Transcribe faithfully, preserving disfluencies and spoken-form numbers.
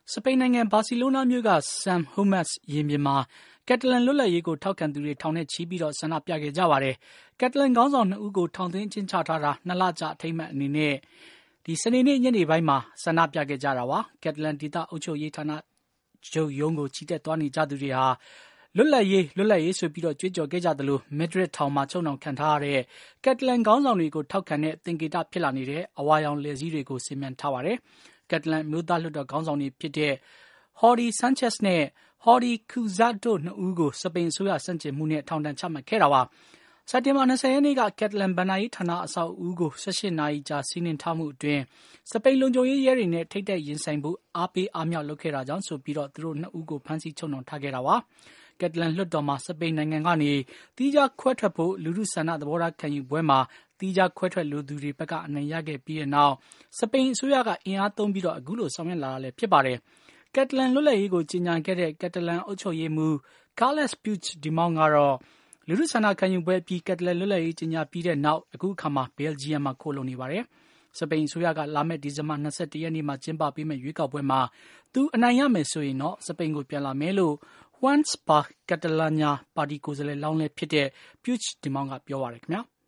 စပိန်နိုင်ငံဘာစီလိုနာမြို့က San Homás ရင်ပြင်မှာကက်တလန်လွတ်လပ်ရေးကိုထောက်ခံသူတွေထောင်နဲ့ချီပြီးဆန္ဒပြခဲ့ကြပါတယ်။ကက်တလန်ခေါင်းဆောင်နှစ်ဦးကိုထောင်သွင်းအကျဉ်းချထားတာနှစ်လကြာအထိမ်းအမှတ်အနေနဲ့ဒီစနေနေ့ညနေပိုင်းမှာဆန္ဒပြခဲ့ကြတာပါ။ကက်တလန်ဒေသအုပ်ချုပ်ရေးဌာနချုပ်ရုံးကိုချီတက်သွားနေကြသူတွေဟာလွတ်လပ်ရေးလွတ်လပ်ရေးဆိုပြီးကြွေးကြော်ခဲ့ကြသလိုမက်ဒရစ်ထောင်မှာချုပ်နှောင်ခံထားရတဲ့ကက်တလန်ခေါင်းဆောင်တွေကိုထောက်ခံတဲ့သင်္ကေတဖြစ်လာနေတဲ့အဝါရောင်လည်စည်းတွေကိုဆင်မြန်းထားပါတယ်။ကက်တလန်မျိုးသားလွှတ်တော်ခေါင်းဆောင်တွေဖြစ်တဲ့ Jordi Sánchez နဲ့ Jordi Cuixart တို့နှစ်ဦးကိုစပိန်အစိုးရဆန့်ကျင်မှုနဲ့ထောင်ဒဏ်ချမှတ်ခဲ့တာပါ။စက်တင်ဘာ၂၀ရက်နေ့ကကက်တလန်ဘဏ္ဍာရေးဌာနအဆောက်အဦးကို၁၈နာရီကြာစီးနင်းထားမှုအတွင်းစပိန်လုံခြုံရေးရဲတွေနဲ့ထိပ်တိုက်ရင်ဆိုင်ဖို့အားပေးအားမြှောက်လုပ်ခဲ့တာကြောင့်ဆိုပြီးသူတို့နှစ်ဦးကိုဖမ်းဆီးချုပ်နှောင်ထားခဲ့တာပါ။ကက်တလန်လွှတ်တော်မှာစပိန်နိုင်ငံကနေသီးခြားခွဲထွက်ဖို့လူထုဆန္ဒသဘောထားခံယူပွဲမှာသီးခြားခွဲထွက်လိုသူတွေဘက်ကအနိုင်ရခဲ့ပြီးတဲ့နောက်စပိန်အစိုးရကအင်အားသုံးပြီးအခုလိုဆောင်ရွက်လာတာလည်းဖြစ်ပါတယ်။ကက်တလန်လွတ်လပ်ရေးကိုကြေညာခဲ့တဲ့ကက်တလန်အုပ်ချုပ်ရေးမှူး Carles Puigdemont ကတော့လူထုဆန္ဒခံယူပွဲအပြီးကက်တလန်လွတ်လပ်ရေးကြေညာပြီးတဲ့နောက်အခုအခါမှာဘယ်လ်ဂျီယံမှာခိုလှုံနေပါတယ်။စပိန်အစိုးရကလာမယ့်ဒီဇင်ဘာ၂၁ရက်နေ့မှာကျင်းပပေးမယ့်ရွေးကောက်ပွဲမှာသူအနိုင်ရမယ်ဆိုရင်တော့စပိန်ကိုပြန်လာမယ်လို့ Junts per Catalunya ပါတီကိုယ်စားလှယ်လောင်းလည်းဖြစ်တဲ့ Puigdemont ကပြောပါတယ်ခင်ဗျာ။